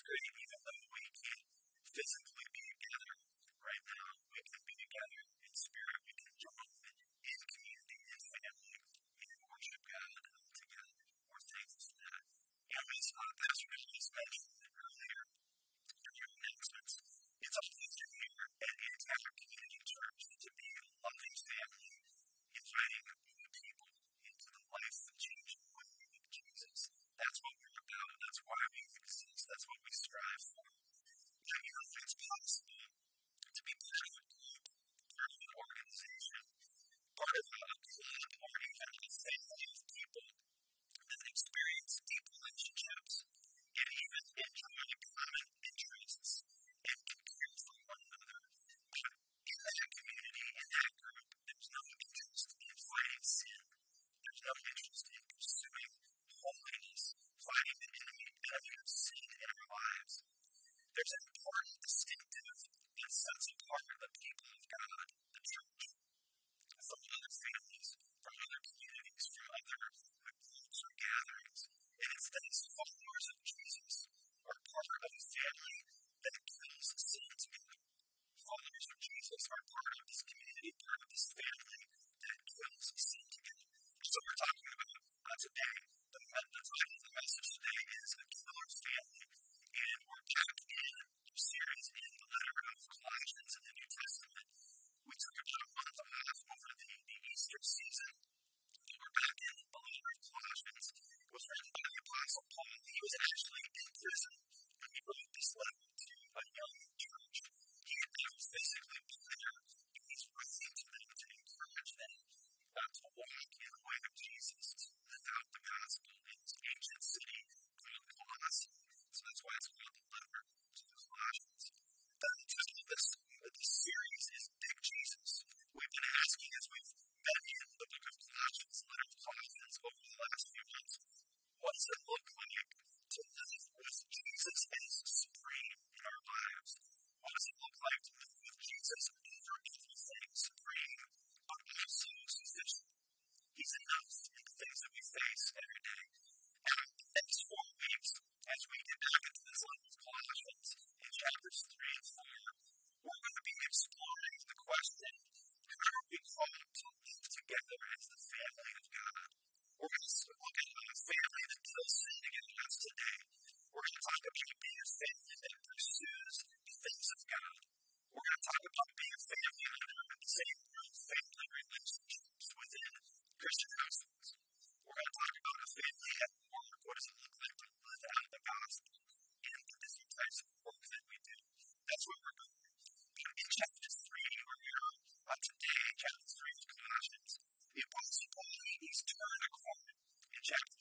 great, even though we can't physically be together right now. We can be together in spirit. We can join in community, in family, and worship God together. We're thankful for that. And as Pastor Nicholas mentioned earlier in your announcements, it's a pleasure here at Antioch Community Church to be a loving family, inviting new people into the life-changing way of Jesus. That's what we're about. That's why we exist. That's what we strive for. Now, it's possible to be part of a group, part of an organization, part of a club, or even a family of people that experience deep relationships and even enjoy common interests and can care for one another. But in that community, in that group, there's no interest in fighting sin. There's no interest in pursuing holiness, fighting the enemy of sin in our lives. There's an important distinctive that sets apart the people of God, the church, from other families, from other communities, from other groups or gatherings. And it's that as followers of Jesus are part of a family that kills sin together. Followers of Jesus are part of this community, part of this family that kills sin together. So we're talking about today. The title of the message today is A Killer Family. And we're back in a series in the letter of Colossians in the New Testament. We took about a month off over the Easter season. And we're back in the letter of Colossians. It was written by the Apostle Paul. He was actually in prison when he wrote this letter to a young church. He had never physically been there, and he's writing to them to encourage them to walk in the way of Jesus, to live out the gospel in this ancient city called Colossae. So that's why it's called the letter to the Colossians. The title of this series is Big Jesus. We've been asking as we've been in the book of Colossians, the letter of Colossians, over the last few months, what does it look like to live with Jesus as supreme in our lives? What does it look like to live with Jesus over everything, supreme, but also sufficient? He's enough in the things that we face every day. And the next 4 weeks, as we get back into this letter of Colossians, in chapters 3 and 4, we're going to be exploring the question, how are we called to live together as the family of God? We're going to look at a family that kills sin together. That's today. We're going to talk about being a family that pursues the things of God. We're going to talk about being a family under the same roof, family relationships within Christian households. We're going to talk about a family at work. What does it look like to live out the gospel in the different types of work that we do? That's where we're going. In chapter 3, where we are today, chapter 3 of Colossians, the Apostle Paul, he's turned a corner in chapter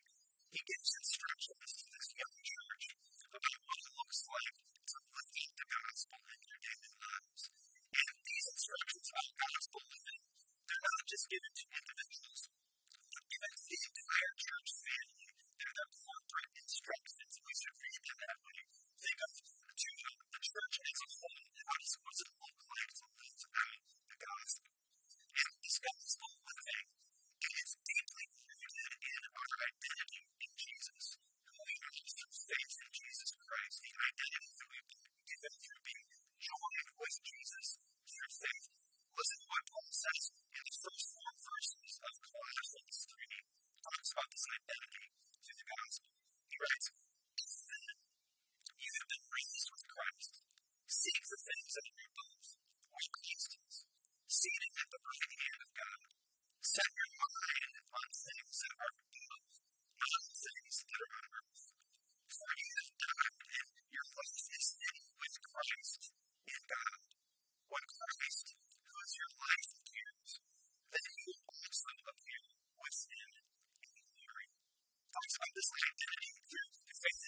3. He gives instructions to this young church about what it looks like to live out the gospel in their daily lives. And these instructions about gospel living, they're not just given to individuals, but given to the entire church family. They're their corporate instructions. We should read them that way. Think of the church as a whole. What does it look like to live out the gospel? And this gospel living is deeply rooted in our identity in Jesus, who we are through faith in Jesus Christ, the identity that we've been given through being joined with Jesus through faith. Listen to what Paul says in the first 4 verses of Colossians 3. He talks about this identity through the gospel. He writes, "If then you have been raised with Christ, seek the things that are above, where Christ is, seated at the right hand of God. Set your mind on things that are above, not on things that are on earth. For you have died, and your life is hidden with Christ in God. When Christ, who is your life, appears, then you will also appear with him in glory." Talks about this identity through faith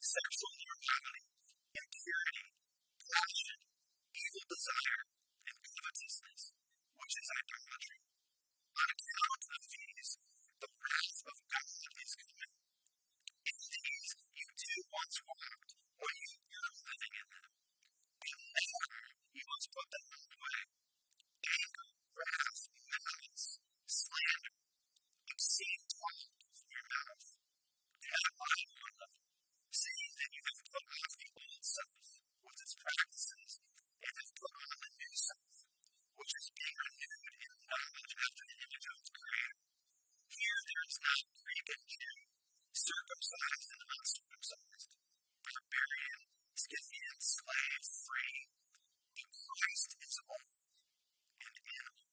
sexual immorality, impurity, passion, evil desire, and covetousness, which is idolatry. On account of these, the wrath of God is coming. In these you too once walked when you were living in them. And now you must put them away: anger, wrath, malice, slander, obscene talk from your mouth. Do not lie to one another, saying that you have put off the old self with its practices, and have put on the new self, which is being renewed in knowledge after the image of its creator. Here there is not Greek and Jew, circumcised and uncircumcised, barbarian, Scythian, slave, free, but Christ is all and in all.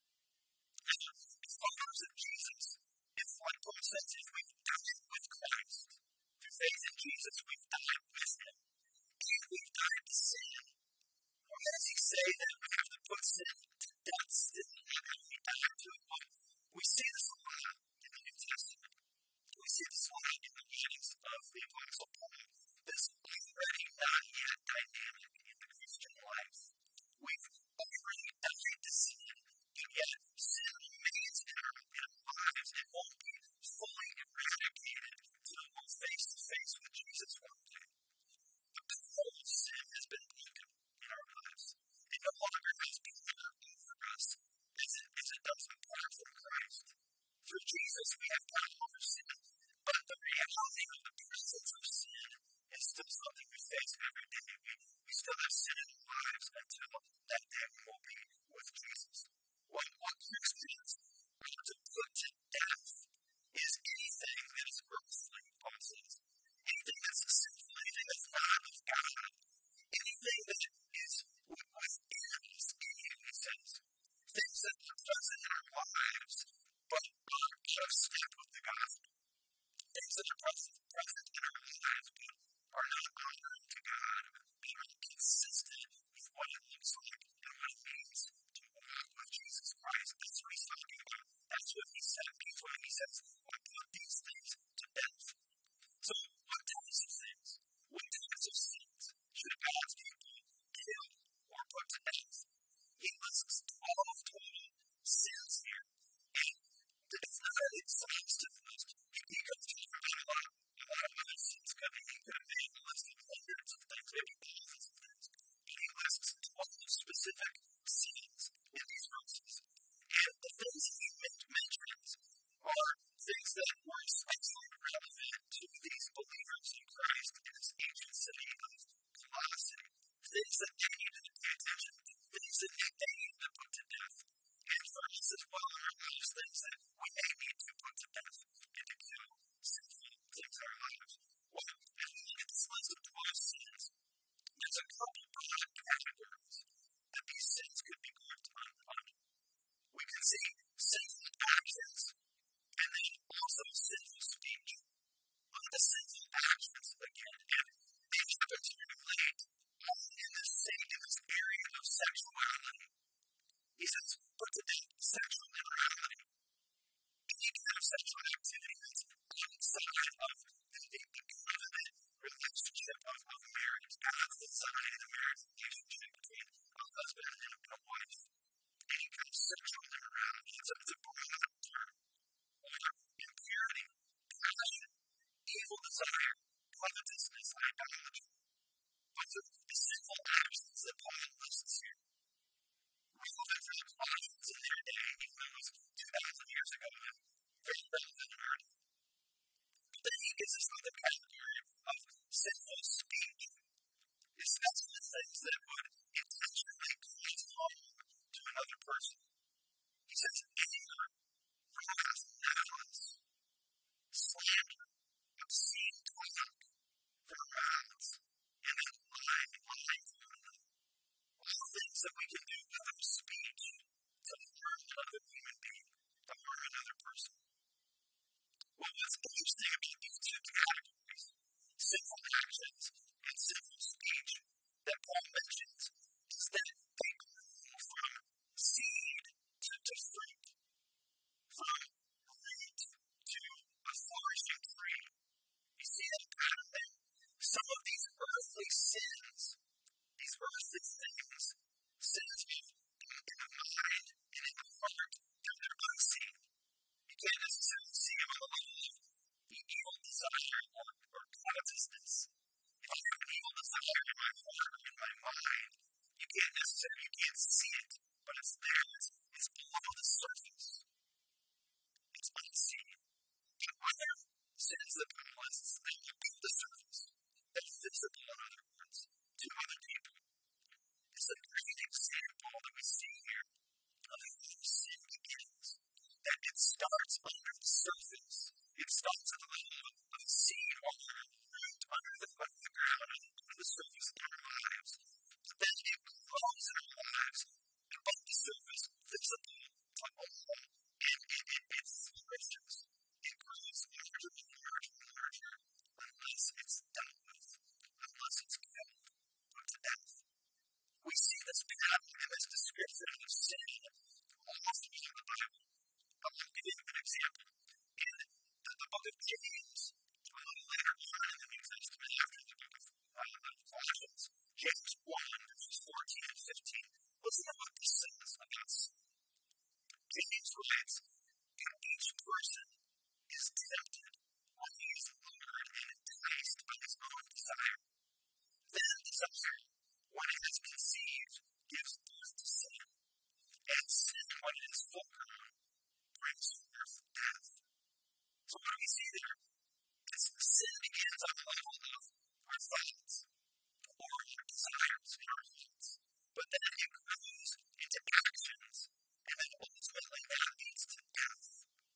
As followers of Jesus, if, like Paul says, if we've died with Christ, through faith in Jesus, we've died with Him, and we've died to sin, why does He say that we have to put sin to death still? How do we die to it? Well, we see this a lot in the New Testament. We see this a lot in the writings of the Apostle Paul. This already not yet dynamic in the Christian life. We've already died to sin, but yet sin remains in our lives. It won't be fully eradicated until we're face to face with Jesus one day. But the whole sin has been broken in our lives. It no longer has power over us as it does apart from Christ. Through Jesus, we have power over sin, but the reality of the presence of sin is still something we face every day. We still have sin in our lives until that day we will be with Jesus. What Christians are to put to death is anything that is earthly, Paul says. Anything that's sinful, anything that's not of God, anything that is within us, in you, he says. Things that are present in our lives, but are out of step with the gospel. Things that are present in our lives, but are not honoring to God, but are consistent with what it looks like and what it means to walk with Jesus Christ. That's what he's talking about. That's what he said. That's what he says. I put these things to death. So, what types of things? What types of sins should God's people kill or put to death? He lists 12 total sins here. And it's not an exhaustive list. He goes through a lot of other sins. He could have made a list of hundreds of things, maybe thousands of things. But he lists 12 specific sins in these verses. And the things that he mentions are things that were especially relevant to these believers in Christ in this ancient city of Colossae. Things that they needed to pay attention to. Things that they needed to put to death. And for us as well in our lives, things that we may need to put to death and to kill sinful things in our lives. Well, as we look at this list of 12 sins, there's a couple broad categories that these sins could be grouped under. We can see sinful actions and then also sinful speech. One of the sinful actions, again, and they happen to relate all in this area of sexuality. He says, put to death sexual immorality. Any kind of sexual activity that's outside of the covenant relationship of marriage. God's design in a marriage relationship between a husband and a wife. Any kind of sexual immorality. It's a broad term. Or impurity, passion, evil desire, covetousness, idolatry. Those are the sinful actions that Paul lists here. Relevant for the Colossians in their day, even though it was 2,000 years ago, and very relevant in our day. But then he gives us another category of sinful speech, especially things that would intentionally cause harm to another person. He says anger, wrath, malice, slander, obscene talk from our mouths, and then lying to one another. All things that we can do with our speech to harm another human being, to harm another person. Well, what's interesting about these two categories, sinful actions and sinful speech, that Paul mentions, desire in my heart or in my mind. You can't see it, but it's there. It's below the surface. It's unseen. And where sin is the palace, it's below the surface. That's visible, in other words, to other people. It's a great example that we see here of how sin begins. That it starts under the surface. It starts at the level of a seed or a root under the ground, under the surface of our lives. But then it grows in our lives above the surface, visible to all, and it flourishes. It grows larger and larger and larger unless it's dealt with, unless it's killed, put to death. We see this pattern and this description of sin all through the Bible. I'll give you an example. In the book of James, a little later on in the New Testament, after the book of Colossians, James 1, verses 14 and 15. Listen to what this says about sin. James writes, each person is tempted when he is lured and enticed by his own desire. Then desire, when it has conceived, gives birth to sin. And sin, when it is full grown, brings forth death. So what do we see there? Sin begins on the level of our thoughts or our desires in our hearts. But then it grows into actions, and then ultimately that leads to death.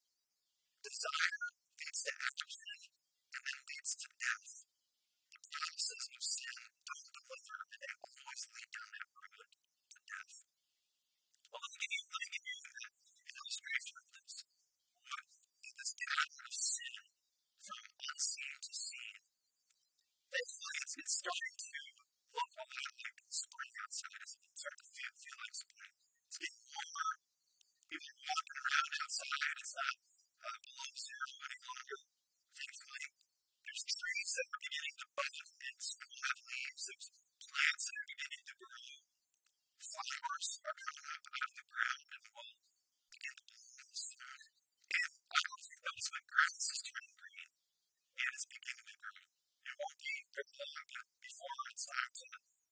Desire leads to action, and then leads to death. The promises of sin don't deliver, and they always lead down that road to death. Well, let me give you an illustration of this. What is this pattern of sin from unseen to seen? Thankfully, it's starting to look a lot like spring outside. It's starting to feel like spring. It's getting warmer. People are walking around outside. It's not below zero any longer. Thankfully, there's trees that are beginning to bud and still have leaves. There's plants that are beginning to grow. Flowers are coming up out of the ground and will begin to bloom soon. And I don't think that's when grass is turning green and it's beginning to grow. It won't be very long, but before it's time to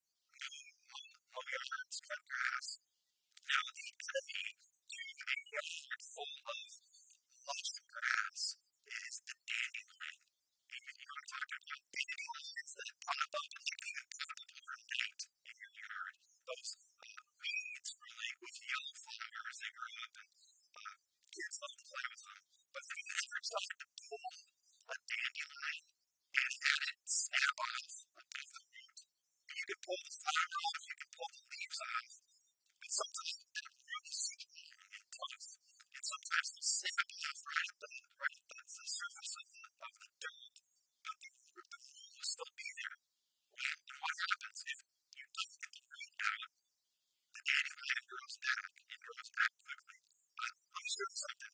mow yards, cut grass. Now, the enemy to a yard full of lush grass is the dandelion. And you know what I'm talking about? Dandelions that pop up and they can pop up overnight in your yard. Those weeds, really, with yellow flowers, they grow up and kids love to play with them. But if you ever tried to pull a dandelion and had it snap off above the root, you can pull the flower off, you can pull the leaves off, but sometimes that root is so long and tough, and sometimes it'll snap off right at the surface of the dirt, but the root will still be there. And what happens if you don't get the root out? The dandelion grows back and grows back quickly. Let me show you something.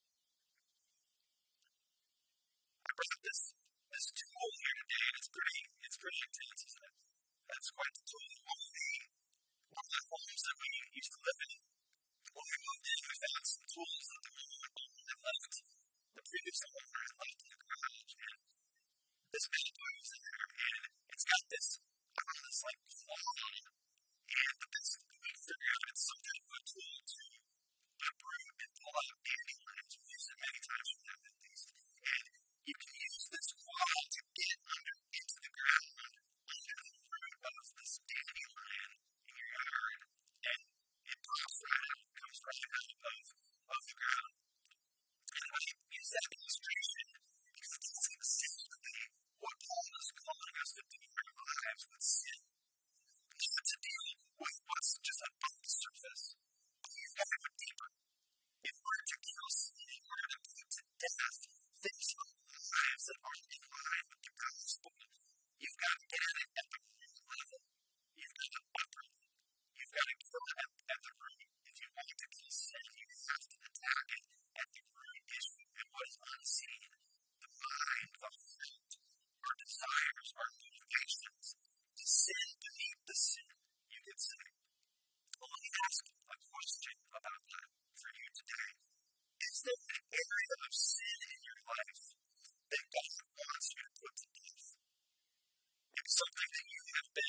I brought this tool here today, and it's pretty intense, isn't it? That's quite the tool. One of the homes that we used to live in, when we moved in, we found some tools that the previous owner had left in the garage, and this bad boy was in there, and it's got this like claw on it, and the best we figured out it's some kind of a tool to uproot and pull out dandelions. We've used it many times for them at least, and you can use this claw to get into the ground, under the root of this dandelion in your yard, and it pops right out, comes right out of the ground. And I use that illustration because that's exactly what Paul is calling us to do in our lives with sin. Not to deal with what's just above the surface, but you've got to go deeper. In order to kill sin, in order to put to death things in our lives that aren't in line with the gospel, you've got to get at it at the root level. You've got to uproot it. You've got to kill it at the root. If you want to kill sin, you have to attack it at the root issue. And what is unseen? The mind, the heart, our desires, our motivations. The sin beneath the sin. You could say. Well, let me ask a question about that for you today. Is there an area of sin in your life that God wants you to put to death? It's something that you have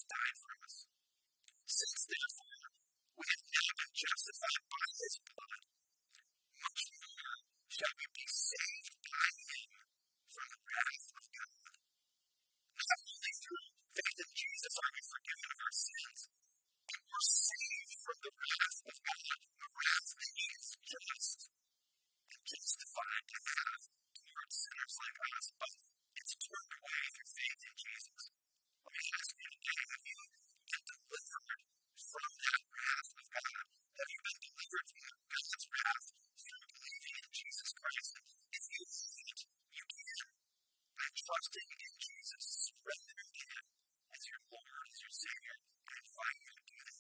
died for us. Since therefore we have now been justified by his blood, much more shall we be saved by him from the wrath of God. Not only through faith in Jesus are we forgiven of our sins, but we're saved from the wrath of God, the wrath that he is just and justified to have towards sinners like us, but it's turned away through faith in Jesus. Let me ask you today, have you been delivered from that wrath of God? Have you been delivered from God's wrath through believing in Jesus Christ? If you haven't, you can. By trusting in Jesus, surrendering to him as your Lord, as your Savior, I invite you to do that.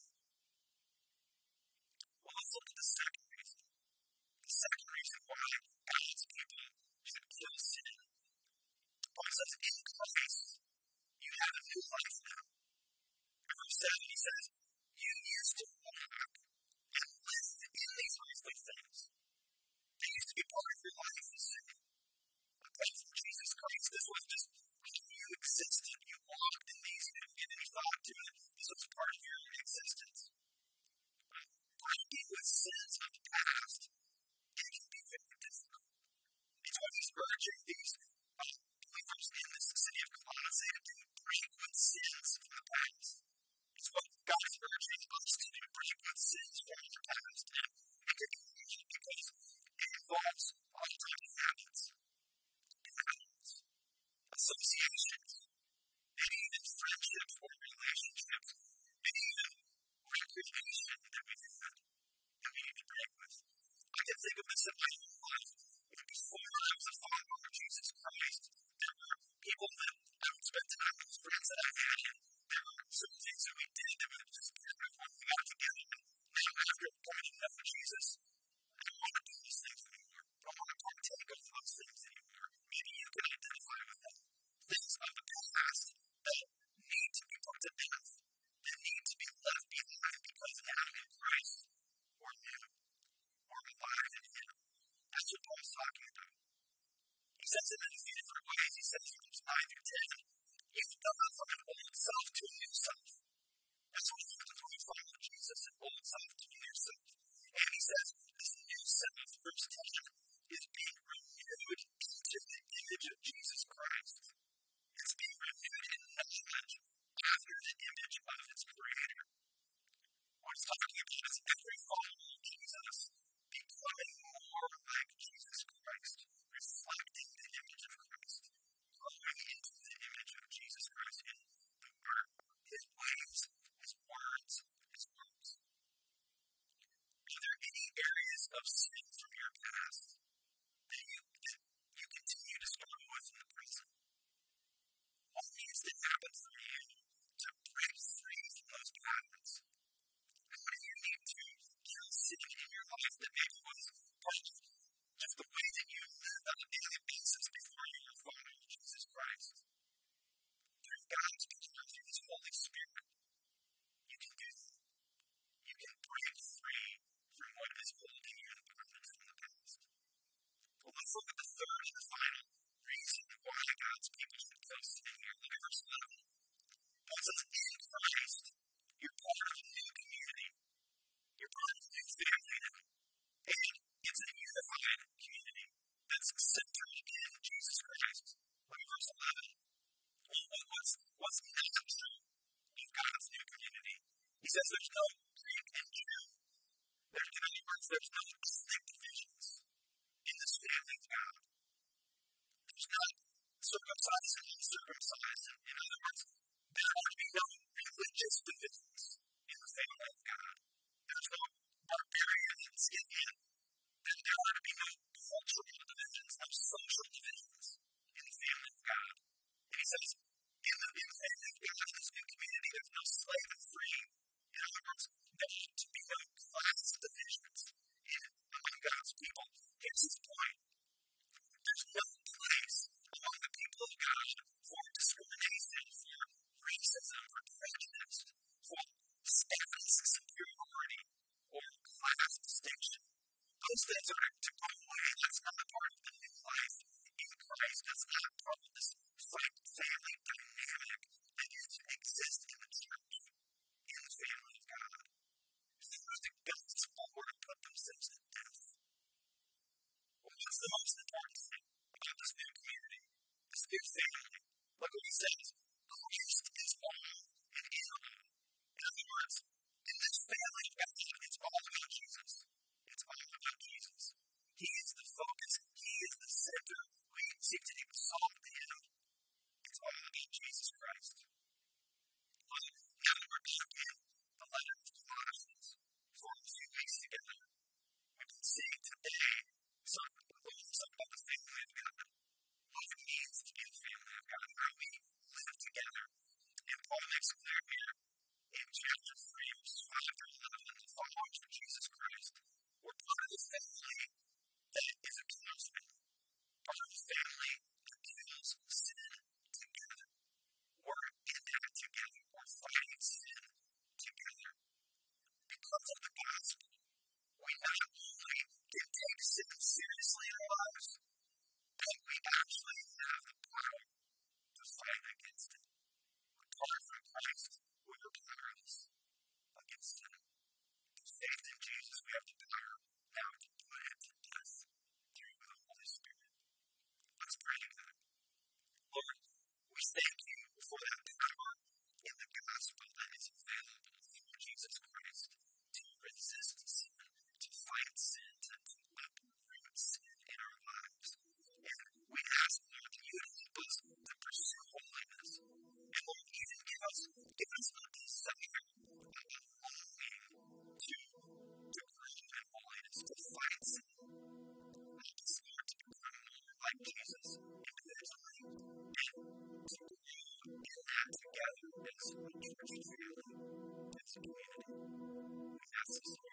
Well, let's look at the second reason. The second reason why God's people should kill sin. Paul says, in Christ, you have a new life now. In verse 7, he says, you used to walk and live in these earthly things. They used to be part of your life, you see. Apart from Jesus Christ, this was just how you existed. You walked in these, you didn't give any thought to it. This was part of your existence. Breaking with sins of the past, it can be very difficult. It's what he's urging these believers in this city of Colossae to do, break with sins from the past. It's what God is urging us to do, break with sins from the past. And it can be hard because it involves all types of habits, associations, maybe even friendships or relationships, maybe even recreation that we've had that we need to break with. I can think of this in my own life. Before I was a follower of Jesus Christ, there were people that I would spend time with, friends that I had, and there were certain things that we did that would just kind of when we got together. And now after coming to know Jesus, I don't want to do those things anymore. I don't want to partake of those things anymore. Maybe you can identify with them. Things of the past that need to be put to death, that need to be left behind because now in Christ we're new, we're alive in him. That's what Paul's talking about. He says it in a few different ways. He says in verse 9 through 10, you've gone from an old self to a new self. That's what happens when you follow Jesus, an old self to a new self. And he says this new self, verse 10, is being renewed into the image of Jesus Christ. It's being renewed in knowledge after the image of its creator. What he's talking about is every follower of Jesus becoming more like Jesus Christ, reflecting the image of Christ, growing into the image of Jesus Christ in the Word, his ways, his words, his works. Are there any areas of sin from your past that you continue to struggle with in the present? What needs to happen for you to break free from those patterns? How do you need to kill sin in your life that maybe was part of just the way that you live on a daily basis before you were a follower of Jesus Christ? Through God's power, through his Holy Spirit, you can do that. You can break free from what is holding you in bondage from the past. Well, let's look at the third and the final reason why God's people should kill sin here. Look at verse 11. Paul says, in Christ, you're part of a new community. You're part of a new family now. And it's a unified community that's centered in Jesus Christ. Look at verse 11. What's not true of God's new community? He says there's no Greek and Jew. In other words, there's no ethnic divisions in this family of God. There's not circumcised and uncircumcised. In other words, there are to be no religious divisions in the family of God. There's no barbarian and Scythian. There are to be no cultural divisions, no social divisions in the family of God. And he says, in the family of God, in this new community, there's no slave and free. In other words, there ought to be no class divisions among God's people. Here's his point. There's no place among the people of God for discrimination, for racism, for prejudice, for status superiority, or class distinction. Those things are to go away. That's not a part of the new life in Christ. That's not part of this family dynamic that is to exist in the church. makes clear here in chapter 3, verses 5 through 11, the followers of Jesus Christ were part of the family that is a constant, part of the family that kills sin together. We're in that together. We're fighting sin together. Because of the gospel, we not only can take sin seriously in our lives, but we actually have the power to fight against it. Apart from Christ, we are powerless against sin. Through faith in Jesus, we have the power now to put it to death through the Holy Spirit. Let's pray together. Lord, we thank you for that power in the gospel that is available through Jesus Christ to resist sin, to fight sin, to uproot sin in our lives. And we ask, Lord, that you would help us to pursue holiness. And Lord, even give us a desire, a longing to grow in holiness, to fight sin. Help us, Lord, to become more like Jesus individually and to grow in that together as a church family, as a community. We ask this,